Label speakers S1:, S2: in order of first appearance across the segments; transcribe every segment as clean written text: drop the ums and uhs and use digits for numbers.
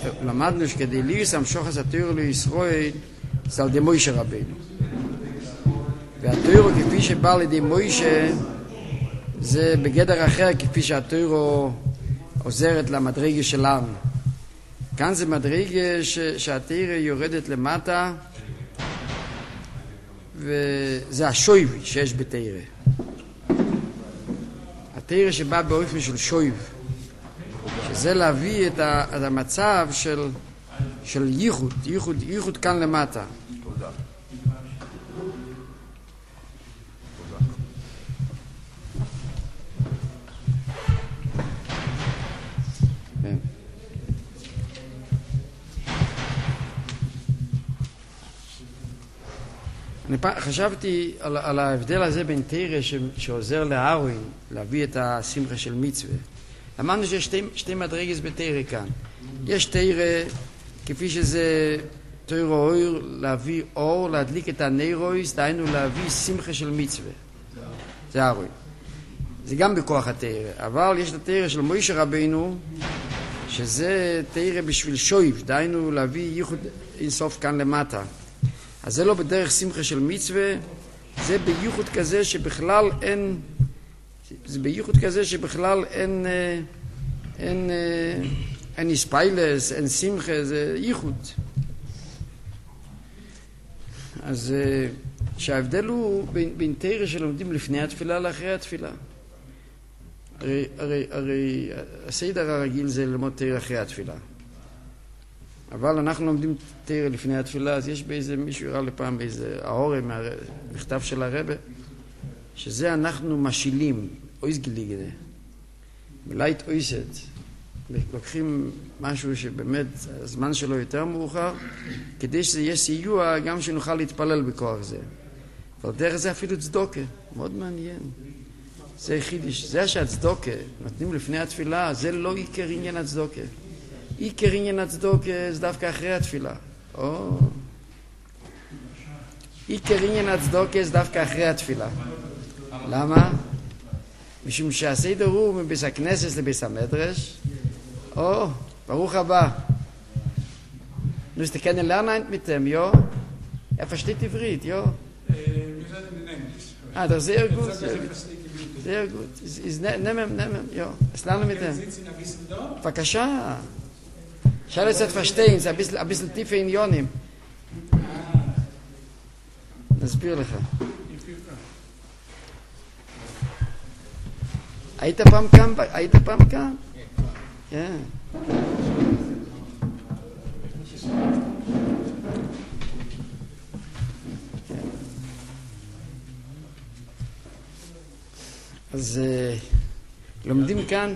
S1: למדנו שכדי ליוס המשוחס התורה לישראל זה על ידי מוישה רבינו. והתורה כפי שבא על ידי מוישה זה בגדר אחר כפי שהתורה עוזרת למדרגה שלנו. כאן זה מדרגה שהתורה יורדת למטה וזה השויב שיש בתורה. התורה שבא באופן של שויב, שזה להביא את המצב של ייחוד כאן למטה.
S2: תודה.
S1: אני חשבתי על ההבדל הזה בין תורה שעוזר לאהרון להביא את השמחה של מצווה. אמרנו שיש שתי מדרגות בתורה כאן. יש תורה כפי שזה תורה אור, להביא אור, להדליק את הנרויס, דהיינו להביא שמחה של מצווה. זה אהרון. זה גם בכוח התורה. אבל יש את התורה של מוישה רבינו, שזה תורה בשביל שויב, דהיינו להביא ייחוד אינסוף כאן למטה. אז זה לא בדרך שמחה של מצווה, זה בייחוד כזה שבכלל אין, זה בייחוד כזה שבכלל אין איספיילס, אין שמחה, זה ייחוד. אז שההבדל הוא בין תורה שלומדים לפני התפילה לאחרי התפילה. הרי הסדר הרגיל זה ללמוד תורה אחרי התפילה. אבל אנחנו לומדים תורה לפני התפילה, אז יש באיזה מישהו הראה לפעם באיזה האורה מהמכתב של הרב, שזה אנחנו משילים, אויס גליגדה, מלייט אויסת, לוקחים משהו שבאמת הזמן שלו יותר מאוחר, כדי שזה יהיה סיוע גם שנוכל להתפלל בכוח זה. אבל דרך זה אפילו צדוקה, מאוד מעניין. זה חידיש, זה שהצדוקה נותנים לפני התפילה, זה לא עיקר עניין הצדוקה. עיקר עניין הצדוקה זה דווקא אחרי התפילה. עיקר עניין הצדוקה זה דווקא אחרי התפילה. למה? משום שהסדר הוא מביס הכנסת לביס המדרש. ברוך הבא. נו, kann lernen mit dem, ja? Versteht עברית, ja? Das ist sehr gut. Sehr gut. Nehmen, ja. Es lernen mit dem. בבקשה. אפשר קצת verstehen, זה ein bisschen tiefe עניונים. נסביר לך. היית פעם כאן? כן. אז לומדים כאן.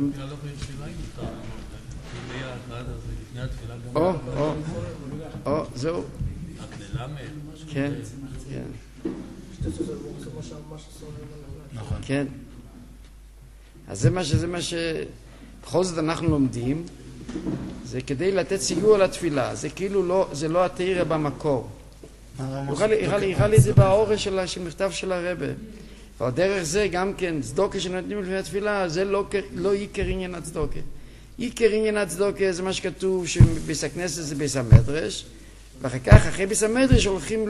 S1: זהו. כן, כן. כן. אז זה מה בכל זאת אנחנו לומדים, זה כדי לתת סיוע לתפילה, זה כאילו לא, זה לא התורה במקור. הראה לי את זה באור של מכתב של הרבה. אבל דרך זה גם כן, צדוקה שנותנים לפני התפילה, זה לא עיקר עניין הצדוקה. עיקר עניין הצדוקה זה מה שכתוב שביס הכנסת זה ביס המדרש, ואחר כך, אחרי ביס המדרש הולכים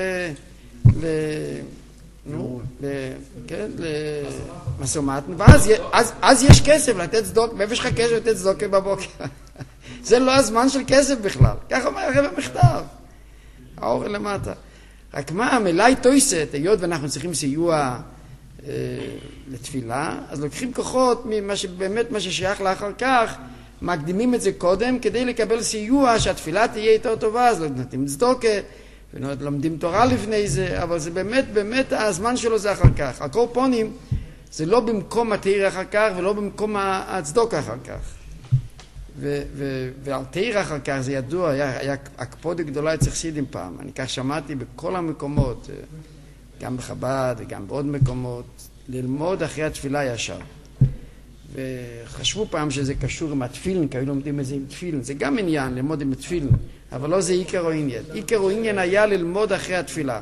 S1: למסומטן, ואז יש כסף לתת צדוקה, מאיפה יש לך כסף לתת צדוקה בבוקר? זה לא הזמן של כסף בכלל, כך אומר הרב במכתב, האור למטה. רק מה, המלאי תויסת, היות ואנחנו צריכים סיוע לתפילה, אז לוקחים כוחות באמת מה ששייך לאחר כך, מקדימים את זה קודם כדי לקבל סיוע שהתפילה תהיה יותר טובה, אז נותנים צדוקה, ולומדים תורה לפני זה, אבל זה באמת הזמן שלו זה אחר כך. הקורפונים זה לא במקום התורה אחר כך ולא במקום הצדוקה אחר כך. ועל תורה אחר כך זה ידוע, היה הקפודה גדולה אצל חסידים פעם, אני כך שמעתי בכל המקומות, גם בחב"ד וגם בעוד מקומות, ללמוד אחרי התפילה ישר. וחשבו פעם שזה קשור עם התפילין, כי היו לומדים את זה עם תפילין, זה גם עניין ללמוד עם התפילין, אבל לא זה עיקר או עניין. עיקר או עניין היה ללמוד אחרי התפילה.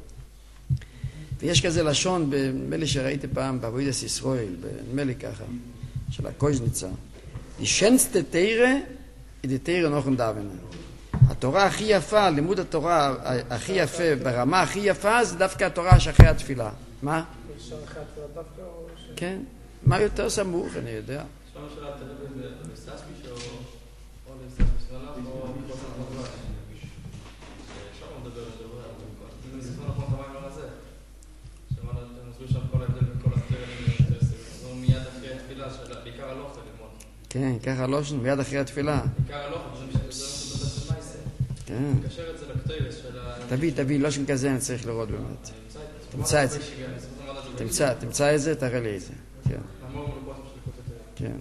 S1: ויש כזה לשון, נדמה לי שראיתי פעם בעבודת ישראל, נדמה לי ככה, של הקויזניצה. Die schönste Teire in der Teire noch ein Davenen. התורה הכי יפה, לימוד התורה הכי יפה, ברמה הכי יפה, זה דווקא התורה שאחרי התפילה. מה? כן. מה יותר סמוך, אני יודע. כן, ככה לא שנו, מיד אחרי התפילה. כן. תביא, לא שום כזה אני צריך לראות באמת. תמצא את זה. תמצא את זה, תראה לי את זה. כן. כן.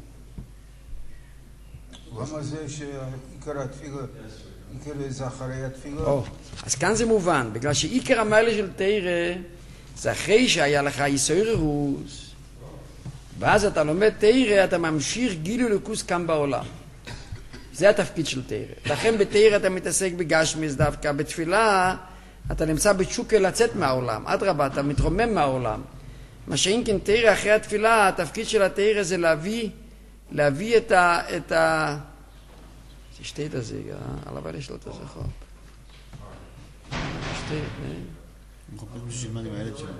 S2: למה זה שעיקר התפילה, עיקר זה אחרי התפילה?
S1: אז כאן זה מובן, בגלל שעיקר המעלה של תורה זה אחרי שהיה לך יסוירוס, ואז אתה לומד תורה, אתה ממשיך גילוי אלוקות כאן בעולם. זה התפקיד של תורה. לכן בתורה אתה מתעסק בגשמיס דווקא, בתפילה אתה נמצא בתשוקה לצאת מהעולם, אדרבה, אתה מתרומם מהעולם. מה שאם כן תורה אחרי התפילה, התפקיד של התורה זה להביא את ה... שתית הזה, אבל יש לו את הזכות. שתית,
S3: הוא חופש בשביל מה עם הילד שלו.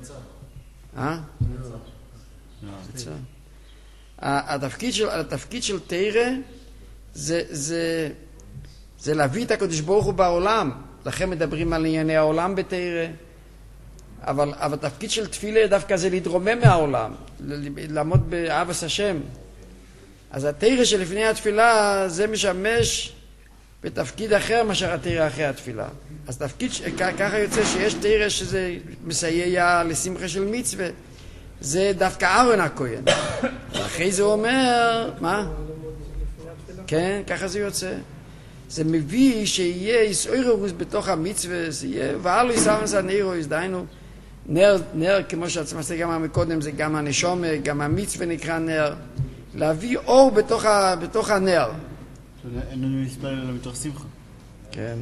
S1: התפקיד של תורה זה להביא את הקדוש ברוך הוא בעולם. לכן מדברים על ענייני העולם בתורה. אבל התפקיד של תפילה דווקא זה להתרומם מהעולם, לעמוד באהבת השם. אז התורה שלפני התפילה זה משמש בתפקיד אחר מאשר התורה אחרי התפילה. אז תפקיד, ככה יוצא שיש תורה שזה מסייע לשמחה של מצווה. זה דווקא אהרון הכהן. אחרי זה אומר, מה? כן, ככה זה יוצא. זה מביא שיהיה יסוירוס בתוך המצווה, זה יהיה, ואלו יסרנס הנאירוס, דהיינו, נר, כמו שעצמסתי גם מקודם, זה גם הנשומה, גם המצווה נקרא נר, להביא אור בתוך הנר.
S3: אין לנו להספל אלא מתוך שמחה.
S1: כן.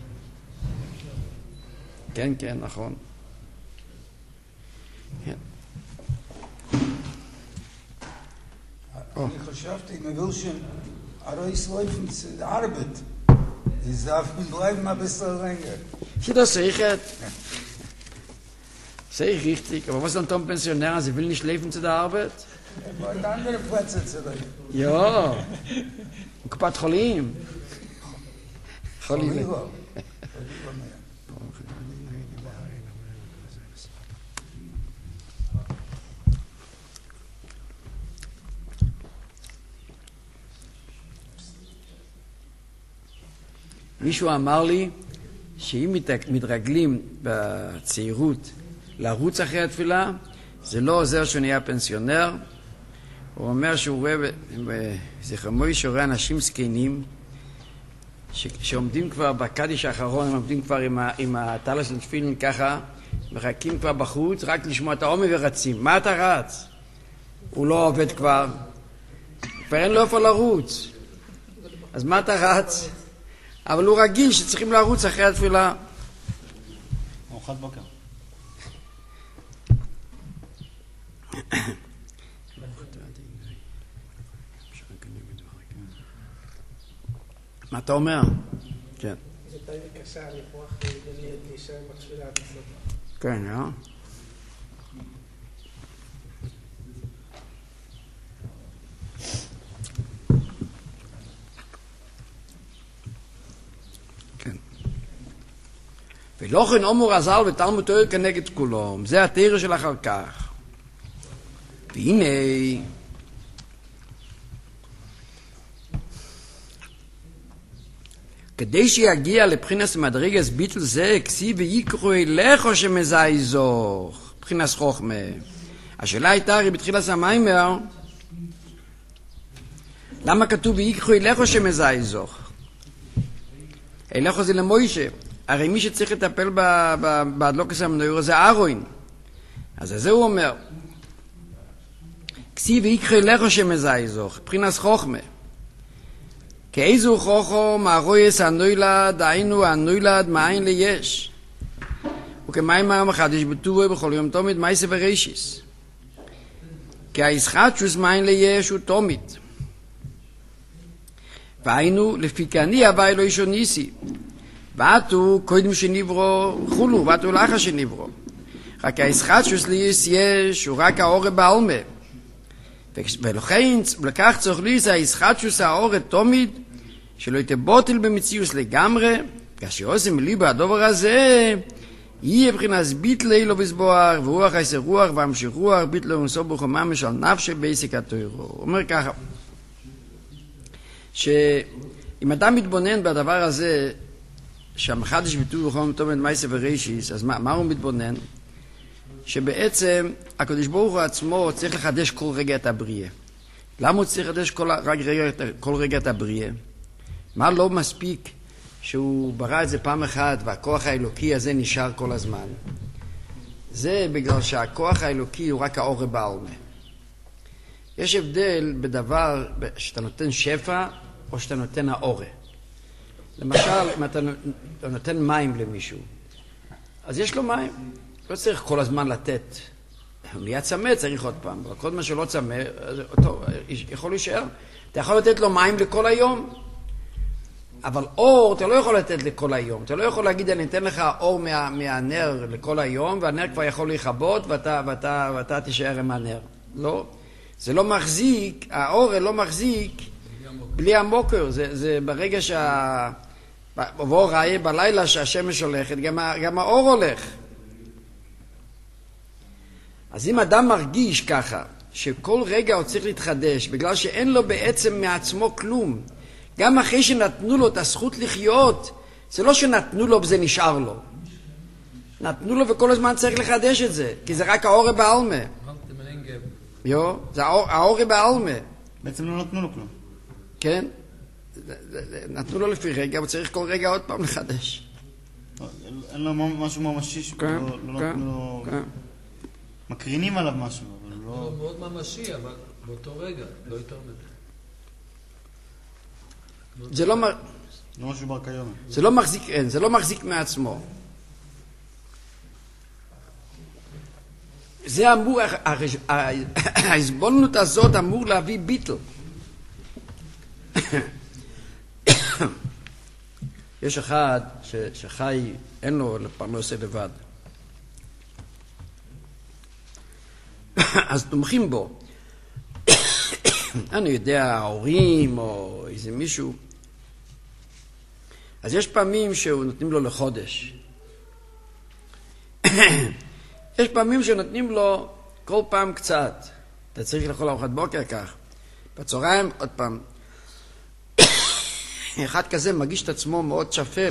S1: כן, נכון. כן.
S2: אני חשבתי, מבושן, הרי סלויפן זה ארבט. זה אף בלייב מה בסלרנגר.
S1: Sie das sichert? Sehr richtig. Aber was dann Tom Pensionär, sie will nicht leben zu der Arbeit?
S2: wollte andere Plätze zurück.
S1: Ja. קופת חולים. חולים. מישהו אמר לי שאם מתרגלים בצעירות לרוץ אחרי התפילה, זה לא עוזר שהוא נהיה פנסיונר. הוא אומר שהוא רואה, זכר מוישה רואה אנשים זקנים שעומדים כבר בקדיש האחרון, הם עומדים כבר עם הטלה של תפילין ככה, מחכים כבר בחוץ רק לשמוע את העומר ורצים. מה אתה רץ? הוא לא עובד כבר אין לו איפה לרוץ. אז מה אתה רץ? אבל הוא רגיל שצריכים לרוץ אחרי התפילה.
S3: ארוחת בוקר.
S1: מה אתה אומר? כן.
S4: זה תאי קשה לפרוח להישאר בתפילה.
S1: כן, ולא כן אומר הזל ותלמוד תורה כנגד כולם. זה התורה של אחר כך. והנה כדי שיגיע לבחינס מדרגס ביטל זה כסיב ויקחו אליך שמזייזוך בחינס חוכמה. השאלה הייתה הרי בתחילת המיימר למה כתוב ויקחו אליך שמזייזוך? אליך זה למוישה. הרי מי שצריך לטפל בהדלוקס המנויר זה אהרון. אז זה הוא אומר כסיב ויקחו אליך שמזייזוך בחינס חוכמה. כאיזו חוכו מהרויס הנוילד, היינו הנוילד מאין ליש. וכמיימר מחדש בטובו בכל יום תומית מייסה ורישיס. כי הישחטשוס מאין ליש הוא תומית. והיינו לפי כעני הווי לא אישו ניסי. ועתו קודם שנברו חולו, ועתו לאחר שנברו. רק הישחטשוס ליס יש, הוא רק האור בעלמה. ולכן, ולכך צריך ליס הישחטשוס האור תומיד, שלא יתבוטל במציאוס לגמרי, כאשר עושים ליבו הדובר הזה, יהיה בחינת ביטל אילו בסבואר, ורוח עשר רוח והמשך רוח, ביטל ונסוב בחומה משל נפשי בעסק התוירו. הוא אומר ככה, שאם אדם מתבונן בדבר הזה, שהמחדש ביטוי בכל טוב את מייסה ורישיס, אז מה הוא מתבונן? שבעצם הקדוש ברוך הוא עצמו צריך לחדש כל רגע את הבריאה. למה הוא צריך לחדש כל רגע את הבריאה? מה לא מספיק שהוא ברא את זה פעם אחת והכוח האלוקי הזה נשאר כל הזמן? זה בגלל שהכוח האלוקי הוא רק האור בעלמה. יש הבדל בדבר שאתה נותן שפע או שאתה נותן האור. למשל, אם אתה נותן מים למישהו, אז יש לו מים. לא צריך כל הזמן לתת. הוא נהיה צמא, צריך עוד פעם. אבל כל מה שלא צמא, טוב, יכול להישאר. אתה יכול לתת לו מים לכל היום, אבל אור אתה לא יכול לתת לכל היום. אתה לא יכול להגיד, אני אתן לך אור מהנר לכל היום, והנר כבר יכול להיכבות, ואתה תישאר עם הנר. לא. זה לא מחזיק, האור לא מחזיק בלי המוקר. זה ברגע בוא ראה בלילה שהשמש הולכת, גם האור הולך. אז אם אדם מרגיש ככה, שכל רגע הוא צריך להתחדש, בגלל שאין לו בעצם מעצמו כלום, גם אחרי שנתנו לו את הזכות לחיות, זה לא שנתנו לו וזה נשאר לו. נתנו לו וכל הזמן צריך לחדש את זה, כי זה רק האור בעלמה. זה האור בעלמה.
S3: בעצם לא נתנו לו כלום.
S1: כן? נתנו לו לפי רגע, אבל צריך כל רגע עוד פעם לחדש.
S3: אין לו משהו ממשי, לא נתנו לו... מקרינים עליו משהו, אבל לא...
S5: הוא מאוד ממשי, אבל באותו רגע, לא יותר מדי.
S1: זה לא...
S3: לא משהו בר כיום.
S1: זה לא מחזיק מעצמו. זה אמור, ההסבולנות הזאת אמור להביא ביטל. יש אחד שחי, אין לו פרנסה לבד. אז תומכים בו. אני יודע, ההורים או איזה מישהו. אז יש פעמים שנותנים לו לחודש. יש פעמים שנותנים לו כל פעם קצת. אתה צריך לאכול ארוחת בוקר כך. בצהריים עוד פעם. אחד כזה מרגיש את עצמו מאוד שפל.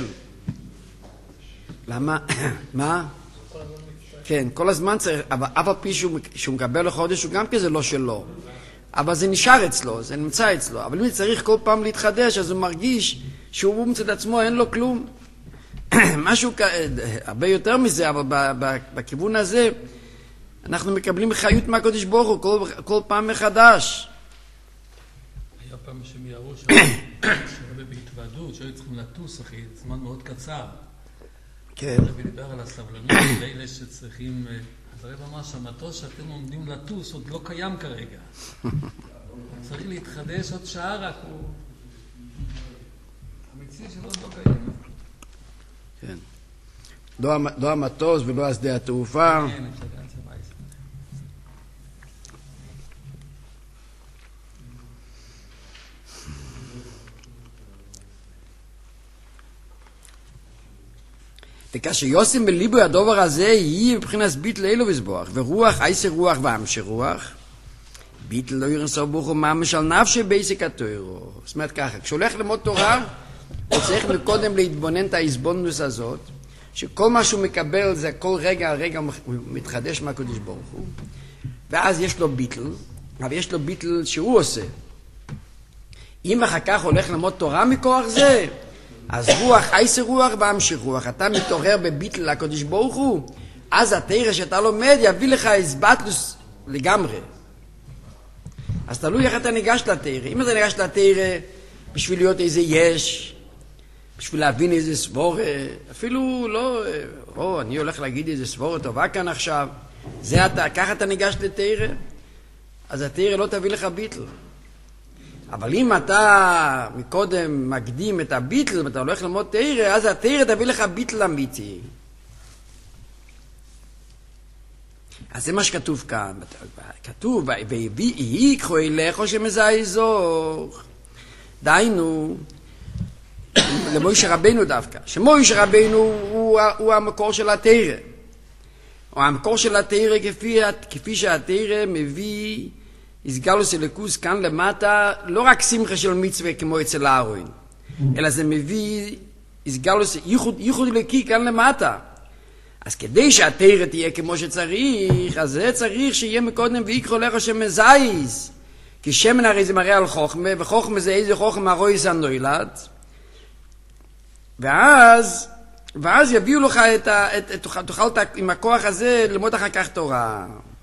S1: למה? מה? כן, כל הזמן צריך, אבל אף פי שהוא מקבל לחודש הוא גם כזה לא שלו. אבל זה נשאר אצלו, זה נמצא אצלו. אבל אם צריך כל פעם להתחדש, אז הוא מרגיש שהוא מצד עצמו אין לו כלום. משהו הרבה יותר מזה, אבל בכיוון הזה אנחנו מקבלים חיות מהקדוש ברוך הוא כל פעם מחדש.
S5: היה פעם שהם יראו שהרבה בהתוועדות, שהיו צריכים לטוס אחרי זמן מאוד קצר.
S1: כן.
S5: הרבי דיבר על הסבלנות של אלה שצריכים... אז הרב אמר שהמטוס שאתם עומדים לטוס עוד לא קיים כרגע. צריך להתחדש עוד שעה רק, הוא... המציא שלו עוד לא קיים.
S1: כן. לא המטוס ולא השדה התעופה.
S5: כן, אפשר גם צבא ישראל.
S1: וכאשר יוסם בליבו הדובר הזה יהיה מבחינת ביטל אלו וסבוח, ורוח עשר רוח ואמשך רוח, ביטל לא ירנסו ברוך הוא ממש על נפשי בעסק התוירו. זאת אומרת ככה, כשהולך ללמוד תורה, הוא צריך קודם להתבונן את ההסבונוס הזאת, שכל מה שהוא מקבל זה כל רגע הוא מתחדש מהקדוש ברוך הוא, ואז יש לו ביטל, אבל יש לו ביטל שהוא עושה. אם אחר כך הולך ללמוד תורה מכוח זה, אז רוח עשר רוח ואמשך רוח, אתה מתעורר בביטל לקדוש ברוך הוא, אז התורה שאתה לומד יביא לך הסבטלוס לגמרי. אז תלוי איך אתה ניגש לתורה. אם אתה ניגש לתורה בשביל להיות איזה יש, בשביל להבין איזה סבורה, אפילו לא, אני הולך להגיד איזה סבורה טובה כאן עכשיו, ככה אתה ניגש לתורה, אז התורה לא תביא לך ביטל. אבל אם אתה מקודם מקדים את הביטל, ואתה הולך ללמוד תורה, אז התורה תביא לך ביטל אמיתי. אז זה מה שכתוב כאן. כתוב, ויקחו אליך שמזעזוך. דיינו, למוישה רבנו דווקא. שמוישה רבנו הוא המקור של התורה. או המקור של התורה כפי שהתורה מביא הסגלוס אלוקוס כאן למטה, לא רק שמחה של מצווה כמו אצל אהרון, אלא זה מביא הסגלוס ייחוד אלוקי כאן למטה. אז כדי שהתורה תהיה כמו שצריך, אז זה צריך שיהיה מקודם ויקחו אליך שמזעז. כי שמן הרי זה מראה על חוכמה, וחוכמה זה איזה חוכמה רויס הנולד. ואז יביאו לך תוכל עם הכוח הזה ללמוד אחר כך תורה.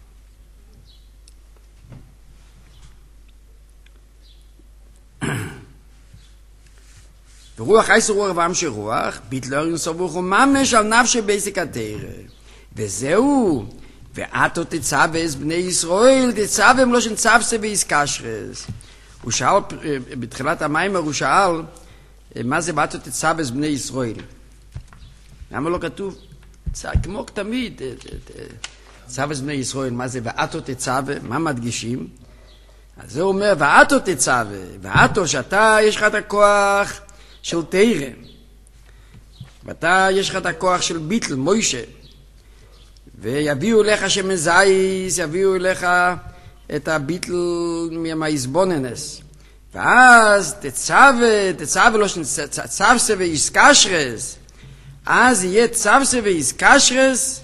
S1: ורוח אייס רוח ועם שרוח, ביטלר ינסובוך וממש על נפש בייסק התורה. וזהו, ואתו תצווס בני ישראל, תצווים לא שנצווס ויסקשרס. הוא שאל, בתחילת המיימר הוא שאל, מה זה ואתו תצווס בני ישראל? למה לא כתוב? כמו תמיד, תצווס בני ישראל, מה זה ואתו תצווה? מה מדגישים? אז זה אומר, ואתו תצווה, ואתו שאתה יש לך את הכוח של תורה, ואתה יש לך את הכוח של ביטל, מוישה, ויביאו אליך שמזייס, יביאו אליך את הביטל מהאיזבוננס, ואז תצווה לא צווסה ויסקשרס, אז יהיה צווסה ויסקשרס,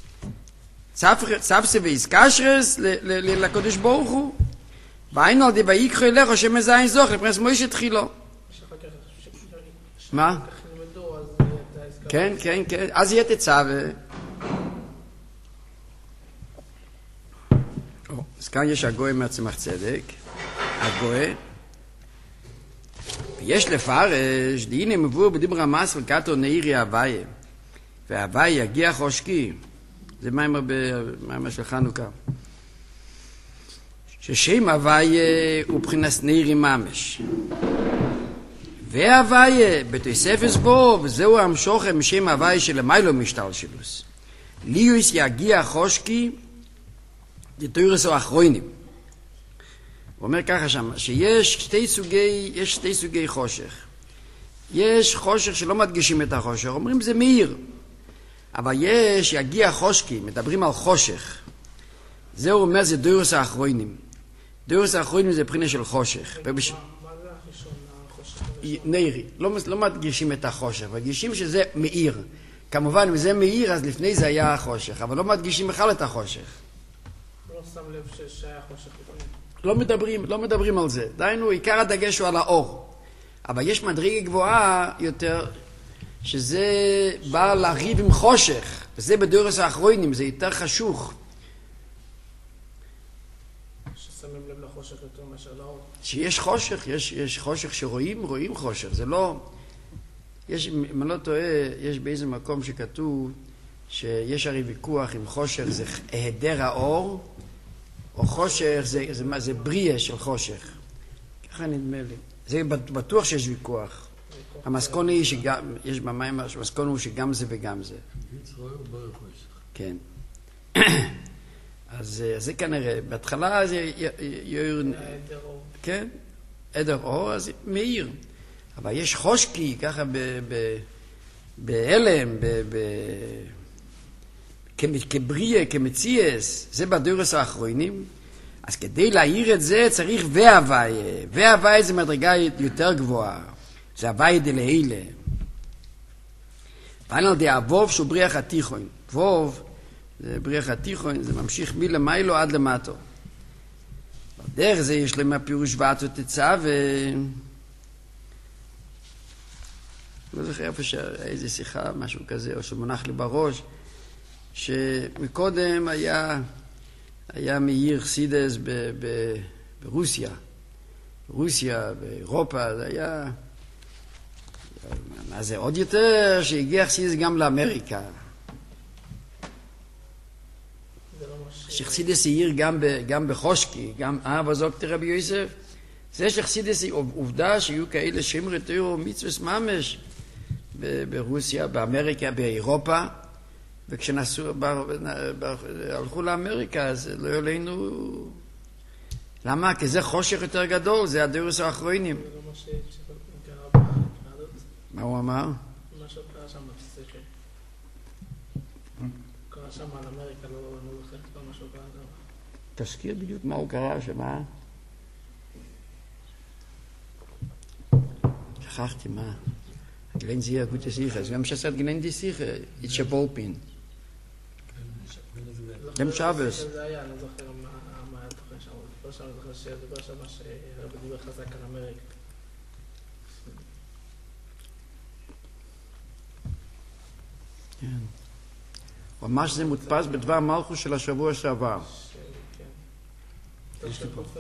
S1: צווסה ויסקשרס לקדוש ברוך הוא, והיינו על די ויקחו אליך שמזייס זוך, לפרס מוישה תחילו. מה? כן, כן, כן, אז יהיה תצווה. אז כאן יש הגוי מהצמח צדק, הגוי, ויש לפרש, דהנה מבואר בדיבר המס וקטו נעירי הוויה, והוויה יגיע חושקי, זה מיימר של חנוכה, ששם הוויה הוא מבחינת נעירי ממש, והוויה בתוספת בו, וזהו המשוכם משם הוויה שלמיילו משתלשלוס, ליוס יגיע חושקי, תוירס או אחרונים. הוא אומר ככה שם, שיש שתי סוגי חושך. יש חושך שלא מדגישים את החושך, אומרים זה מאיר. אבל יש יגיע חושקי, מדברים על חושך. זה הוא אומר, זה תוירס האחרונים. תוירס האחרונים זה בחינה של חושך.
S4: מה זה הראשון, החושך?
S1: נעירי, לא מדגישים את החושך, מדגישים שזה מאיר. כמובן, אם זה מאיר, אז לפני זה היה החושך, אבל לא מדגישים בכלל את החושך.
S4: לא שם לב שהיה חושך לפעמים.
S1: לא מדברים על זה. דיינו, עיקר הדגש הוא על האור. אבל יש מדרגה גבוהה יותר, שזה בא להריב עם חושך. וזה בדורס האחרונים, זה יותר חשוך.
S4: ששמים לב לחושך יותר מאשר לאור.
S1: שיש חושך, יש חושך שרואים חושך. זה לא... אם אני לא טועה, יש באיזה מקום שכתוב שיש הרי ויכוח אם חושך זה היעדר האור, או חושך זה בריאה של חושך. ככה נדמה לי. זה בטוח שיש ויכוח. המסכון היא שגם, יש במים, המסכון הוא שגם זה וגם זה. כן. אז זה כנראה, בהתחלה זה יאיר... כן, עדר אור, אז מאיר. אבל יש חושקי, ככה בהלם, כבריאה, כמציאס, זה בדורס האחרונים. אז כדי להעיר את זה צריך והוויה. והוויה זה מדרגה יותר גבוהה. זה הוויה דלהילה. פענל די אבוב שהוא בריח התיכון. ווב, זה בריח התיכון, זה ממשיך מלמיילו עד למטו. דרך זה יש להם הפירוש ועתו תצא לא זוכר איפה איזה שיחה, משהו כזה, או שמונח לי בראש, שמקודם היה מאיר חסידס ברוסיה. ברוסיה, באירופה, זה היה... מה זה עוד יותר? שהגיע חסידס גם לאמריקה. שחסידס העיר גם בחושקי, גם וזוקתי רבי יוסף, זה שחסידס היא עובדה שיהיו כאלה שמרי תורה ומצוות ממש ברוסיה, באמריקה, באירופה, וכשנסעו, הלכו לאמריקה, אז לא עלינו... למה? כי זה חושך יותר גדול, זה הדורות האחרונים.
S4: זה לא מה שקרה בנדות.
S1: מה הוא אמר?
S4: מה שקרה שם, זה קרה שם על אמריקה, לא זוכר כל מה שקרה שם.
S1: תזכיר בדיוק מה הוא קרא, שמה? שכחתי מה. גלן זייה גוטה שיחה, זה גם שעשת גלן די שיחה, איצ'ה בולפין. גם שבס.
S4: זה היה, אני לא זוכר מה היה תוכן שם, לא שם, אני זוכר שדיבר שם שהרב דיבר חזק על אמריקה.
S1: כן. הוא אמר שזה מודפס בדבר מלכוס של השבוע שעבר.
S4: כן. טוב שקופי.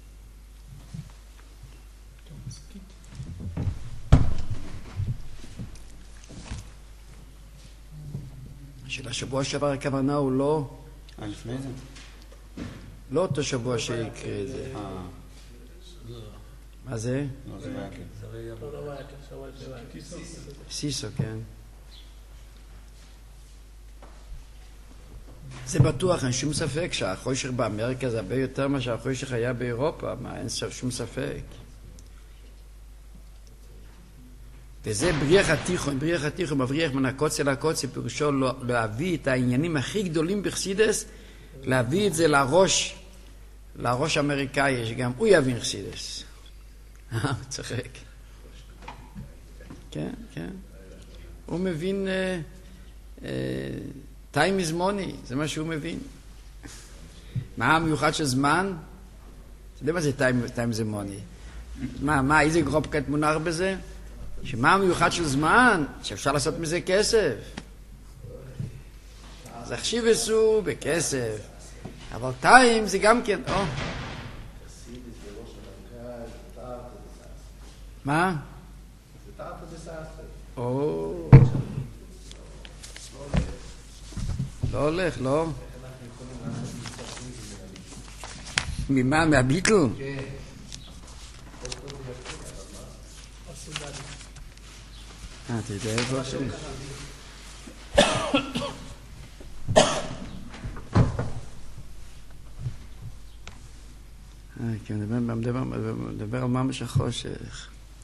S1: של השבוע שעבר הכוונה הוא לא...
S3: לפני זה?
S1: לא אותו שבוע שיקרה את זה. מה זה?
S3: לא, זה היה כן.
S4: לא היה כן, שבוע שבוע.
S1: סיסו, כן. זה בטוח, אין שום ספק שהחושך באמריקה זה הרבה יותר מה שהחושך היה באירופה, מה, אין שום ספק. וזה בריח התיכון, מבריח מן הקוצה לקוצה, פירושו להביא את העניינים הכי גדולים בחסידס, להביא את זה לראש האמריקאי, שגם הוא יבין חסידס. הוא צחק. כן, כן. הוא מבין... time is money, זה מה שהוא מבין. מה המיוחד של זמן? אתה יודע מה זה time is money? מה, איזה גרופקט מונח בזה? שמה המיוחד של זמן? שאפשר לעשות מזה כסף. אז החשיב עשו בכסף. אבל time זה גם כן, מה? לא הולך, לא? ממה? מהביטל? כן. אתה יודע איפה עכשיו? כן, מדבר על ממש החושך.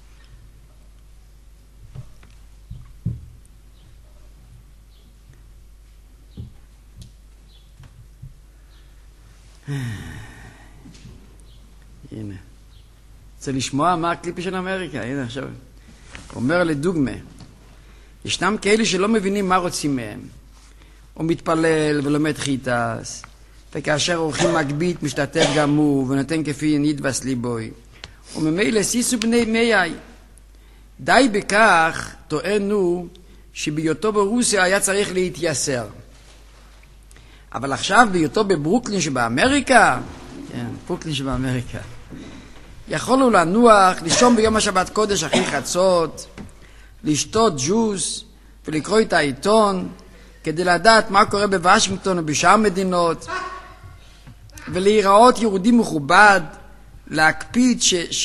S1: הנה. רוצה לשמוע מה הקליפי של אמריקה? הנה עכשיו. הוא אומר לדוגמה, ישנם כאלה שלא מבינים מה רוצים מהם. הוא מתפלל ולומד חיטס, וכאשר אורחים מגבית משתתף גם הוא, ונותן כפי נדבס ליבוי. וממילא סיסו בני מי. די בכך טוענו שבהיותו ברוסיה היה צריך להתייסר. אבל עכשיו בהיותו בברוקלין שבאמריקה, כן, ברוקלין שבאמריקה, יכולו לנוח, לישון ביום השבת קודש אחרי חצות, לשתות ג'וס ולקרוא את העיתון, כדי לדעת מה קורה בוושינגטון ובשאר מדינות, ולהיראות יהודי מכובד, להקפיד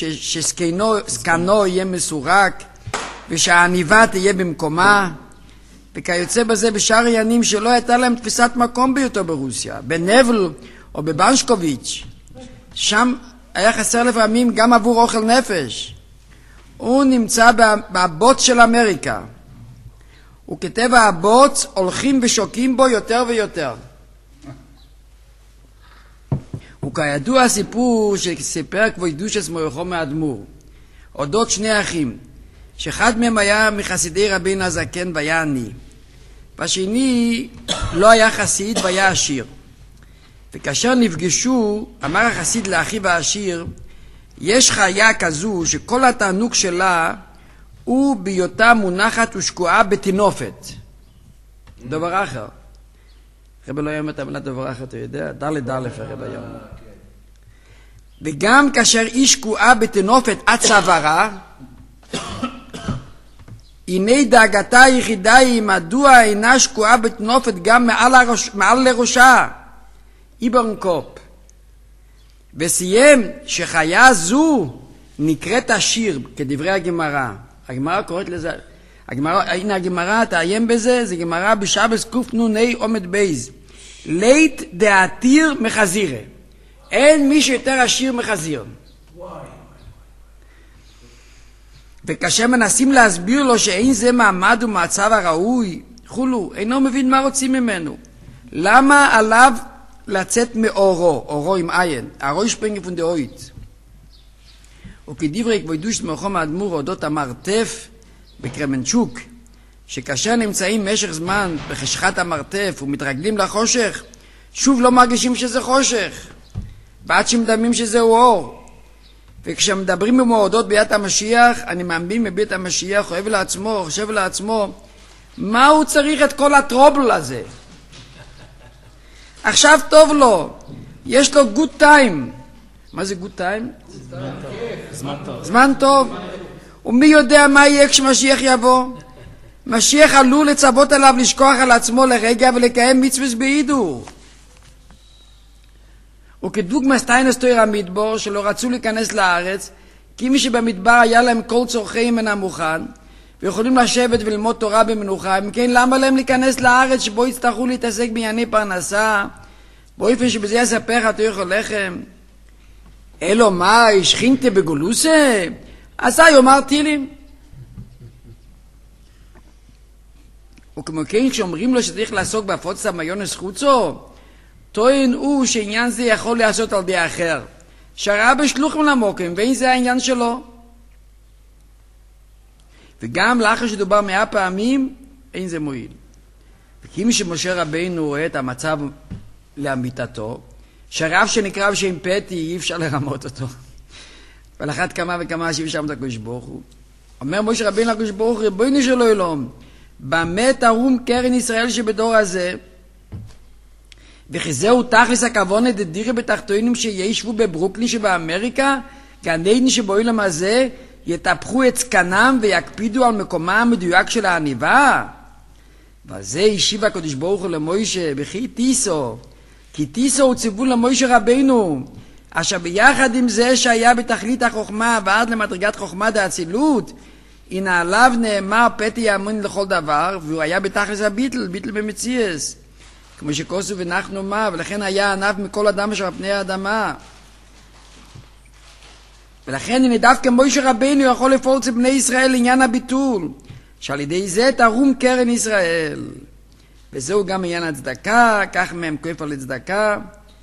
S1: שסקנו יהיה מסורק, ושהעניבה תהיה במקומה, וכיוצא בזה בשאר העניינים שלא הייתה להם תפיסת מקום ביותר ברוסיה, בנבל או בבנשקוביץ'. שם היה חסר לפעמים גם עבור אוכל נפש. הוא נמצא בבוץ של אמריקה. וכטבע הבוץ הולכים ושוקים בו יותר ויותר. וכידוע הסיפור שסיפר כבודושס מויחו מאדמו"ר, אודות שני אחים, שאחד מהם היה מחסידי רבינו הזקן והיה עני, והשני לא היה חסיד והיה עשיר. וכאשר נפגשו, אמר החסיד לאחיו העשיר, יש חיה כזו שכל התענוג שלה הוא בהיותה מונחת ושקועה בתינופת. דבר אחר. הרב לא יום את המילה דבר אחר, אתה יודע? דלת הרב היום. וגם כאשר היא שקועה בתינופת עד צווארה, הנה דאגתה היחידה היא מדוע אינה שקועה בתינופת גם מעל לראשה. איברנקופ. וסיים שחיה זו נקראת השיר כדברי הגמרא. הגמרא קוראת לזה, הנה הגמרא, תעיין בזה, זה גמרא בשבס קנ"ה עומד בייז. לית דעתיר מחזירה. אין מי שיותר עשיר מחזיר. וכאשר מנסים להסביר לו שאין זה מעמד ומצב הראוי, חולו, אינו מבין מה רוצים ממנו. למה עליו לצאת מאורו, אורו עם עין, הרוי שפרינגה פון דאויט. וכדברי כבודוש מרחום האדמו"ר אודות המרתף בקרמנצ'וק, שכאשר נמצאים משך זמן בחשכת המרתף ומתרגלים לחושך, שוב לא מרגישים שזה חושך, ועד שמדמים שזהו אור. וכשמדברים במועדות ביאת המשיח, אני מאמין בבית המשיח, חושב לעצמו, מה הוא צריך את כל הטרובל הזה? עכשיו טוב לו, יש לו good time. מה זה good time? זמן טוב. ומי יודע מה יהיה כשמשיח יבוא? משיח עלול לצוות עליו לשכוח על עצמו לרגע ולקיים מצוות בהידור. וכדוגמה סטיינס תויר המדבור שלא רצו להיכנס לארץ, כי מי שבמדבר היה להם כל צורכיהם אינה מוכן, ויכולים לשבת וללמוד תורה במנוחה, אם כן למה להם להיכנס לארץ שבו יצטרכו להתעסק בענייני פרנסה, באופן שבזה יספר לך תויכל לחם? אלו מה, השכינתה בגולוסה? עשה יאמר טילים. וכמו כן כשאומרים לו שצריך לעסוק בהפוצת המיונס חוצו, טוען הוא שעניין זה יכול לעשות על די אחר, שראה בשלוחים למוקים, ואין זה העניין שלו. וגם לאחר שדובר 100 פעמים, אין זה מועיל. וכי מי שמשה רבינו רואה את המצב לאמיתתו, שהרב שנקרא בשם פתי אי אפשר לרמות אותו. ולאחת כמה וכמה שאי אפשר את הקדוש ברוך הוא. אומר משה רבינו לקדוש ברוך הוא, ריבונו של עולם, במה תרום קרן ישראל שבדור הזה, וכי זהו תכלס הכוונה דדירי בתחתונים שישבו בברוקלין שבאמריקה, גן עדן שבעולם הזה יטפחו את זקנם ויקפידו על מקומה המדויק של העניבה. וזה השיב הקדוש ברוך הוא למוישה, וכי טיסו, כי טיסו הוא ציוו למוישה רבינו, אשר ביחד עם זה שהיה בתכלית החוכמה ועד למדרגת חוכמה דאצילות, הנה עליו נאמר פתי יאמין לכל דבר, והוא היה בתכלס הביטל, ביטל במציאס. כמו שכוסו ונחנו מה, ולכן היה ענף מכל אדם אשר על פני האדמה. ולכן הנה דווקא מוישה רבינו יכול לפעול אצל בני ישראל לעניין הביטול, שעל ידי זה תרום קרן ישראל. וזהו גם עניין הצדקה, כך מהם כיף על הצדקה.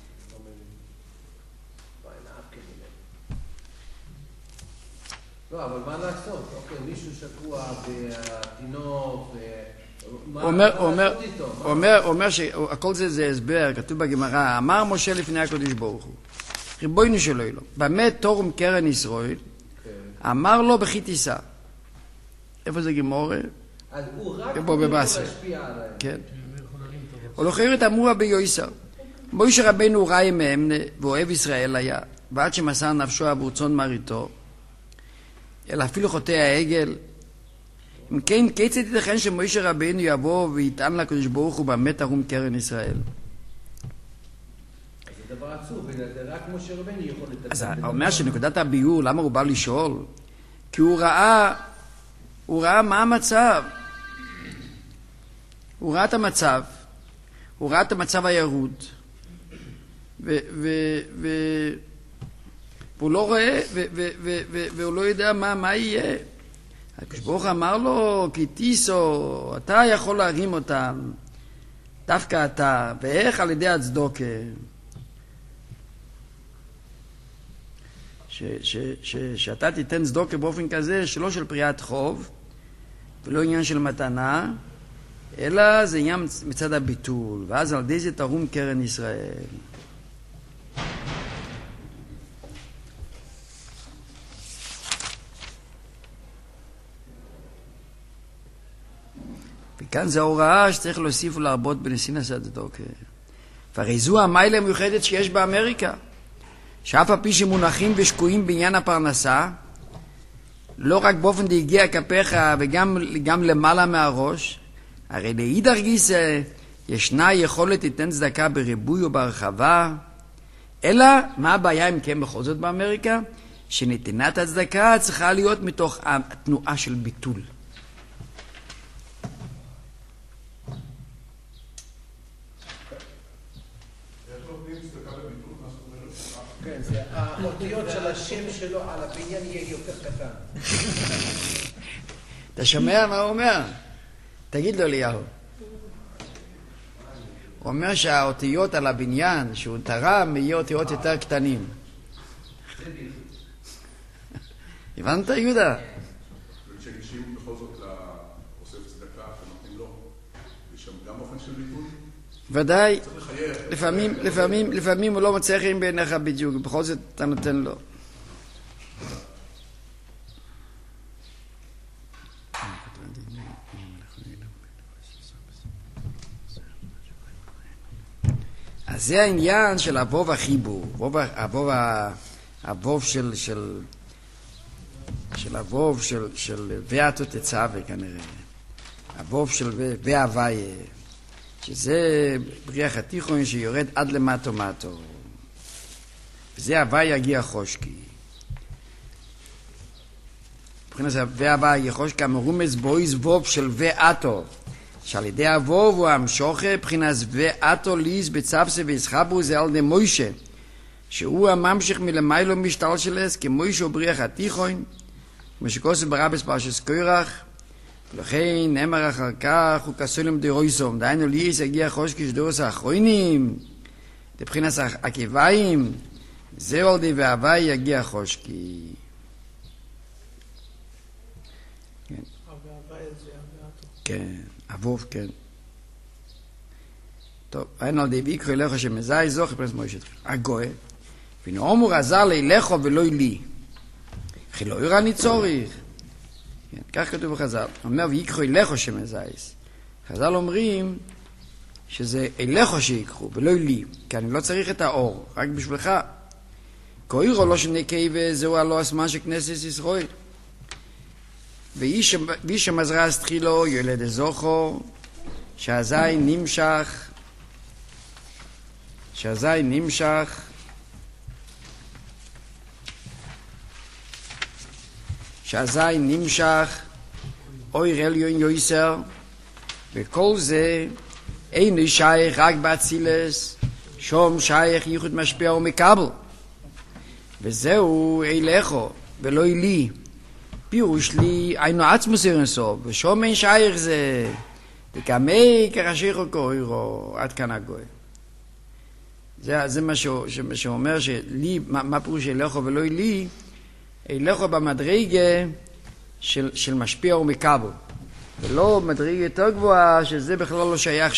S6: לא, אבל מה לעשות? אוקיי, מישהו שקוע בתינוק,
S1: אומר שהכל זה הסבר, כתוב בגמרא, אמר משה לפני הקדוש ברוך הוא, ריבונו של עולם, במה תורם קרן ישראל? אמר לו בכי תישא. איפה זה גמורה?
S6: אז הוא רק
S1: משפיע עליהם. כן. ולאחרת אמרו ביועיסר, משה רבינו ראה מהם ואוהב ישראל היה, ועד שמסר נפשו עבור צאן מרעיתו, אלא אפילו חוטא העגל. אם כן, כיצד ייתכן שמשה רבינו יבוא ויטען לקדוש ברוך הוא במה תרום קרן ישראל?
S6: זה דבר עצוב, רק משה רבינו יכול לתקן.
S1: אז הוא אומר שנקודת הביור, למה הוא בא לשאול? כי הוא ראה מה המצב. הוא ראה את המצב. הוא ראה את המצב הירוד. והוא לא רואה, והוא לא יודע מה יהיה. הקדוש ברוך הוא אמר לו, כי טיסו, אתה יכול להרים אותם, דווקא אתה, ואיך על ידי הצדוקה. שאתה תיתן צדוקה באופן כזה, שלא של פריעת חוב, ולא עניין של מתנה, אלא זה עניין מצד הביטול, ואז על ידי זה תרום קרן ישראל. וכאן זה ההוראה שצריך להוסיף ולהרבות בנסינס הצדוקה. והרי זו המיילה המיוחדת שיש באמריקה, שאף על פי שמונחים ושקועים בעניין הפרנסה, לא רק באופן דהגיע כפיך וגם למעלה מהראש, הרי לאידך גיסא ישנה יכולת לתת צדקה בריבוי ובהרחבה, אלא מה הבעיה אם כן בכל זאת באמריקה? שנתינת הצדקה צריכה להיות מתוך התנועה של ביטול.
S6: כן, זה האותיות של השם שלו על הבניין יהיה יותר קטן.
S1: אתה שומע מה הוא אומר? תגיד לו אליהו. הוא אומר שהאותיות על הבניין שהוא תרם יהיו אותיות יותר קטנים. הבנת יהודה?
S7: וכשניגשים בכל זאת לאוסף צדקה שנותנים לו, יש שם גם אופן של ביטול?
S1: ודאי, לפעמים הוא לא מצא חן בעיניך בדיוק, בכל זאת אתה נותן לו. אז זה העניין של אבוב החיבור, אבוב של אבוב של ואתו תצווה כנראה, אבוב של והוויה, שזה בריח התיכון שיורד עד למטו מטו, וזה הוויה יגיע חושקי. מבחינת והוויה חושקי המרומז בויז ווב של ואתו, שעל ידי אבוב הוא המשוכה מבחינת ואתו ליז בצפסה ויסחבו זה על די מוישה, שהוא הממשיך מלמיילו משתל שלס כמוישה ובריח התיכון, כמו שכוסף ברבס פרשס קורח, ולכן נאמר אחר כך הוא כסולם די רויסום, דהיינו ליס יגיע חושקי שדורס האחרונים, מבחינת עקיביים, זהו על די והוויה יגיע חושקי. כן, אבוב, כן. טוב, היינו על די ויקרא אליך שמזי זוכר פרס מוישת הגוי, ונאמרו רזר לילך ולא לי. כי לא יראה אני צורך. כן, כך כתוב בחז"ל. אומר ויקרא אליך שמזייס. חז"ל אומרים שזה אליך שיקחו ולא לי, כי אני לא צריך את האור, רק בשבילך. כאירו לא שנקי וזהו הלא הזמן של כנסת ישראל. ואיש המזרז תחילו ילד הזוכו, שהזין נמשך, אויר עליון יויסר, וכל זה אינו שייך רק באצילס, שום שייך ייחוד משפיע ומקבל. וזהו אליכו ולא לי. פירוש לי היינו עצמוס אירנסו, ושום אין שייך זה, דקמי כרשיכו כאוירו, עד כאן הגוי. זה מה שאומר שלי, מה פירוש אליכו ולא לי? אליכו במדרגה של משפיע ומקבל, ולא מדרגה יותר גבוהה, שזה בכלל לא שייך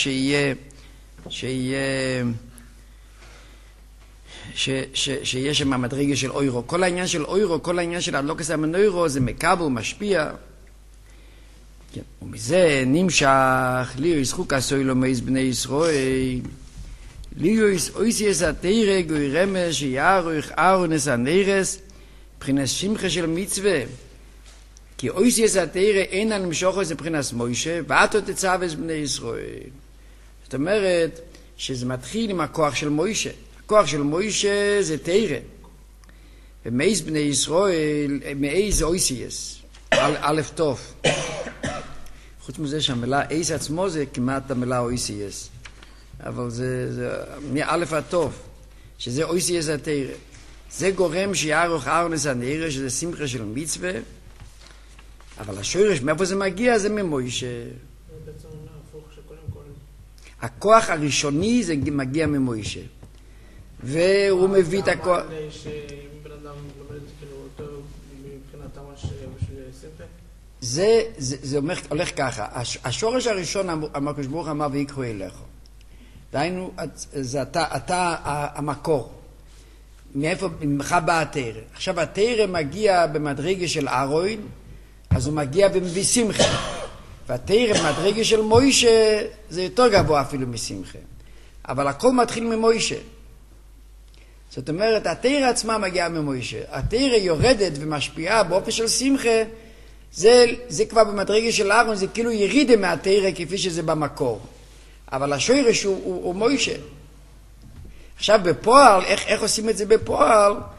S1: שיהיה שם המדרגה של אוירו. כל העניין של אוירו, כל העניין של הדלוקס המנוירו, זה מקבל, משפיע. כן. ומזה נמשך, ליאויס חוק הסוילו מייס בני ישראל, ליאויס אויסיאס התירה גוי רמז שיערוך ארונס הנרס, מבחינת שמחה של מצווה. כי אויסיאס התירה אין הנמשוך זה מבחינת מוישה, ואתו תצווה בני ישראל. זאת אומרת, שזה מתחיל עם הכוח של מוישה. הכוח של מוישה זה תירה. ומאיס בני ישראל, מאיס זה אויסיאס. א' טוב. חוץ מזה שהמילה איס עצמו זה כמעט המילה אויסיאס. אבל זה מא' הטוב. שזה אויסיאס התירה. זה גורם שיערוך ארונס הנרס, שזה שמחה של מצווה. אבל השורש, מאיפה זה מגיע? זה ממוישה.
S4: בעצם הפוך שקודם כל...
S1: הכוח הראשוני זה מגיע ממוישה. והוא מביא את הכוח...
S4: שאם בן אדם לומד את זה כאילו יותר מבחינת ממש בשביל שמחה?
S1: זה הולך ככה. השורש הראשון, הקדוש ברוך הוא אמר ויקחו אליך. דהיינו, זה אתה המקור. מאיפה, ממך בא התרא. עכשיו התרא מגיע במדרגה של ארון, אז הוא מגיע ומביא שמחה. והתרא במדרגה של מוישה זה יותר גבוה אפילו משמחה. אבל הכל מתחיל ממוישה. זאת אומרת, התרא עצמה מגיעה ממוישה. התרא יורדת ומשפיעה באופן של שמחה, זה כבר במדרגה של ארון, זה כאילו ירידה מהתרא כפי שזה במקור. אבל השורש הוא מוישה. עכשיו בפועל, איך עושים את זה בפועל?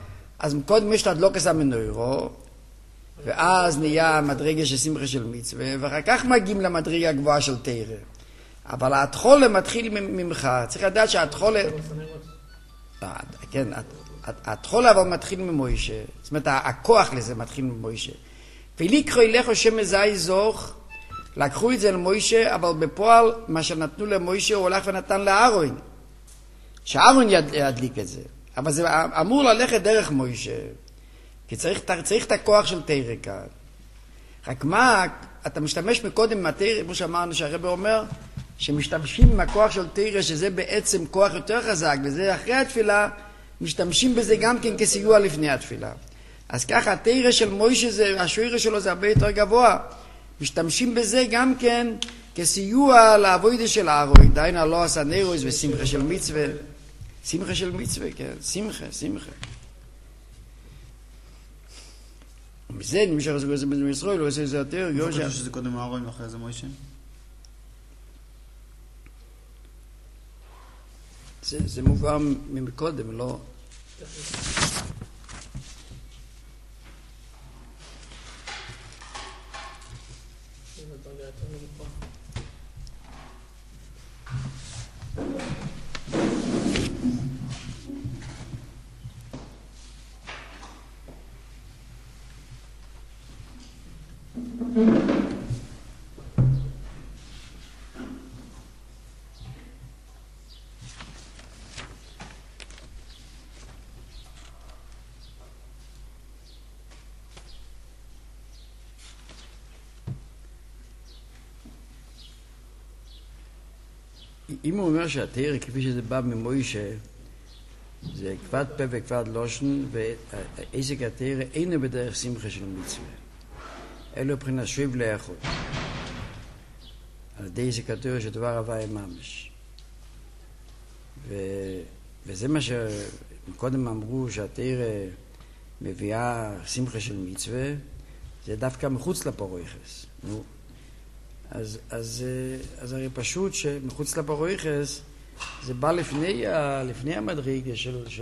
S1: אז קודם יש את הדלוקס המנוירו, ואז נהיה המדרגה של שמחה של מצווה, ואחר כך מגיעים למדרגה הגבוהה של תורה. אבל התחולה מתחיל ממך, צריך לדעת שהתחולה... כן, התחולה אבל מתחיל ממוישה, זאת אומרת הכוח לזה מתחיל ממוישה. ולקחו ילכו שמזי זוך, לקחו את זה למוישה, אבל בפועל מה שנתנו למוישה הוא הולך ונתן לארון. שארון ידליק את זה. אבל זה אמור ללכת דרך מוישה. כי צריך את הכוח של תורה כאן. רק מה, אתה משתמש מקודם עם התורה, כמו שאמרנו שהרב אומר, שמשתמשים עם הכוח של תורה, שזה בעצם כוח יותר חזק, וזה אחרי התפילה, משתמשים בזה גם כן כסיוע לפני התפילה. אז ככה, התורה של מוישה, השורש שלו זה הרבה יותר גבוה. משתמשים בזה גם כן כסיוע לעבודה של הארון. דיינה לא עשה נרוס ושמחה של מצווה. שמחה של מצווה, כן, שמחה. ומזה, מי שחזקו את זה בזמן ישראל, הוא עושה את זה יותר,
S3: אני חושב שזה קודם הארון ואחרי זה מוישה?
S1: זה מובא מקודם, לא... אם הוא אומר שהתורה כפי שזה בא ממוישה זה כבד פה וכבד לושן ועסק התורה אינו בדרך שמחה של מצווה אלו מבחינת שוב לאחוד על ידי עסק התורה שדבר הוויה ממש וזה מה שקודם אמרו שהתורה מביאה שמחה של מצווה זה דווקא מחוץ לפרויכס אז הרי פשוט שמחוץ לפרויכס זה בא לפני המדרגה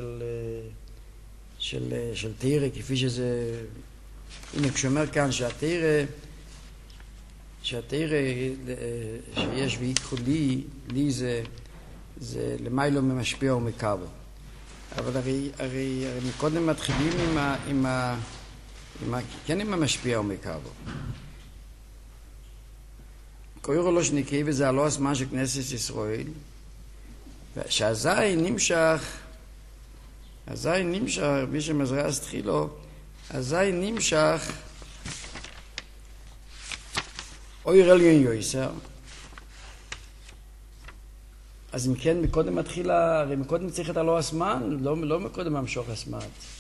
S1: של תורה כפי שזה הנה כשאומר כאן שהתורה שיש ויקחו לי זה למיילו ממשפיע ומקבל אבל הרי מקודם מתחילים כן עם המשפיע ומקבל קוירו לא שנקי וזה הלא הזמן של כנסת ישראל שהזין נמשך מי שמזרז תחילו הזין נמשך אויר עליון יויסר אז אם כן מקודם מתחילה הרי מקודם צריך את הלא הזמן לא מקודם המשוך הזמן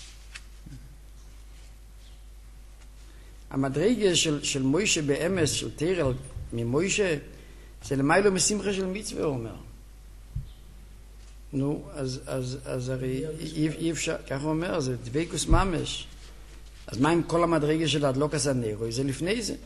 S1: המדרגה של מוישה באמס של תורה ממוישה זה למיילו משמחה של מצווה הוא אומר נו אז הרי אי אפשר כך הוא אומר זה דבקוס ממש אז מה עם כל המדרגה של הדלוקס הנרו זה לפני זה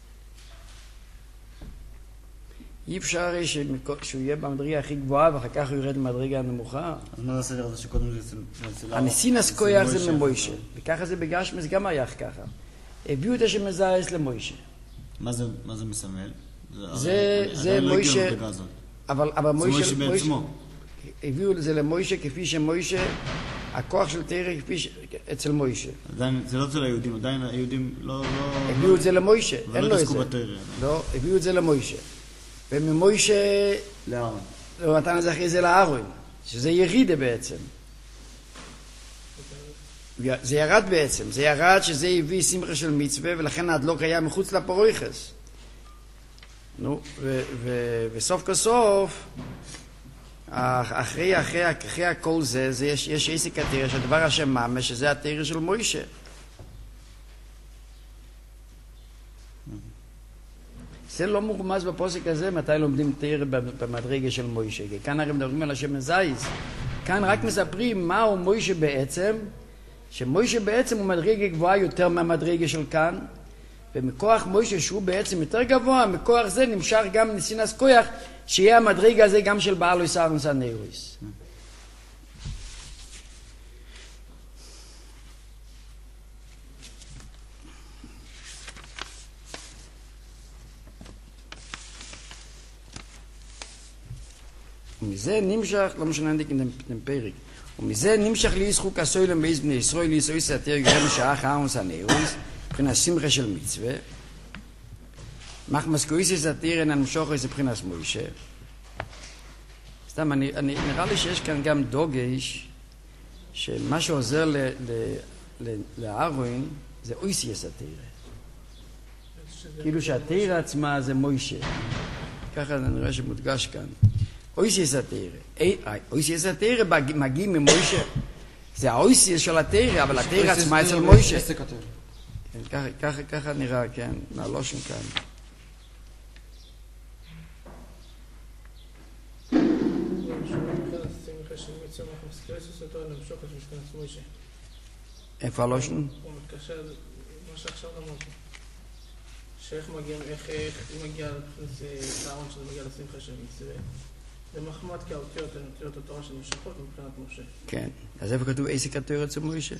S1: אי אפשר הרי שהוא יהיה במדרגה הכי גבוהה ואחר כך הוא ירד למדרגה הנמוכה
S3: אז מה זה הסדר הזה שקודם זה אצל
S1: הנסינס כוח זה ממוישה וככה זה בגשמי זה גם היה ככה הביאו את השם מזרז למוישה
S3: מה זה מסמל?
S1: זה מוישה אבל
S3: מוישה בעצמו
S1: הביאו את זה למוישה כפי שמוישה הכוח של תורה כפי אצל מוישה
S3: עדיין זה לא אצל היהודים עדיין היהודים לא
S1: הביאו את זה למוישה אין לו את זה
S3: לא
S1: הביאו את זה למוישה וממוישה
S3: לארון
S1: הוא נתן את זה אחרי זה לארון שזה ירידה בעצם זה ירד בעצם, זה ירד שזה הביא שמחה של מצווה ולכן הדלוק היה מחוץ לפרויכס נו, וסוף כסוף אחרי הכל זה יש עסק התורה שהדבר השם ממש שזה התורה של מוישה זה לא מורמז בפוסק הזה מתי לומדים תורה במדרגה של מוישה כי כאן הרי מדברים על השם מזייס כאן רק מספרים מהו מוישה בעצם שמוישה בעצם הוא מדרגה גבוהה יותר מהמדרגה של כאן ומכוח מוישה שהוא בעצם יותר גבוה מכוח זה נמשך גם נסינס כוח שיהיה המדרגה הזה גם של בעל אויסארנס הנרויס ומזה נמשך, לא משנה נדיק עם פרק, ומזה נמשך לי זכוק הסוילם בייס בני ישראל, לי סויס יותר גרם שעה חאונס הנאוס, מבחינת שמחה של מצווה, מחמס קויסיס התירן הנמשוך איזה מבחינת מוישה. סתם, נראה לי שיש כאן גם דוגש, שמה שעוזר לאהרון זה אויסיס התירן. כאילו שהתירה עצמה זה מוישה. ככה אני רואה שמודגש כאן. אויסיס התירה. אויסיס התירה מגיע ממוישה. זה האויסיס של התירה, אבל התירה עצמה אצל מוישה. ככה נראה, כן, מהלושן כאן. איפה הלושן?
S4: הוא מתקשר למה שעכשיו אמרתי. שאיך מגיע, איך מגיע לבחינת הארון שזה מגיע לשמחה של מצווה. זה מחמד כי האותיות הן אותיות התורה שנמשכות מבחינת משה.
S1: כן. אז איפה כתוב איזה כתוב אצל משה?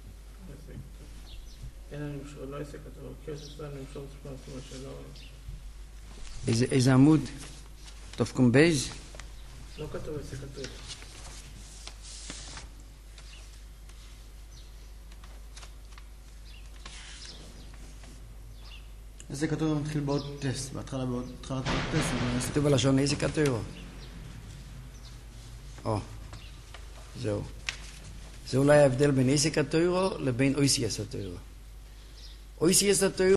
S4: אין לנו משהו, לא איזה כתוב. כי יש לנו משהו מבחינת משה, לא...
S1: איזה עמוד? תופקום בייז?
S4: לא כתוב איזה כתוב.
S3: איזה כתוב מתחיל בעוד טסט, בהתחלת בעוד טסט.
S1: כתוב בלשון איזה כתוב? זהו. זה אולי ההבדל בין איזה כתוב לבין אויסיס התורה. אויסיס התורה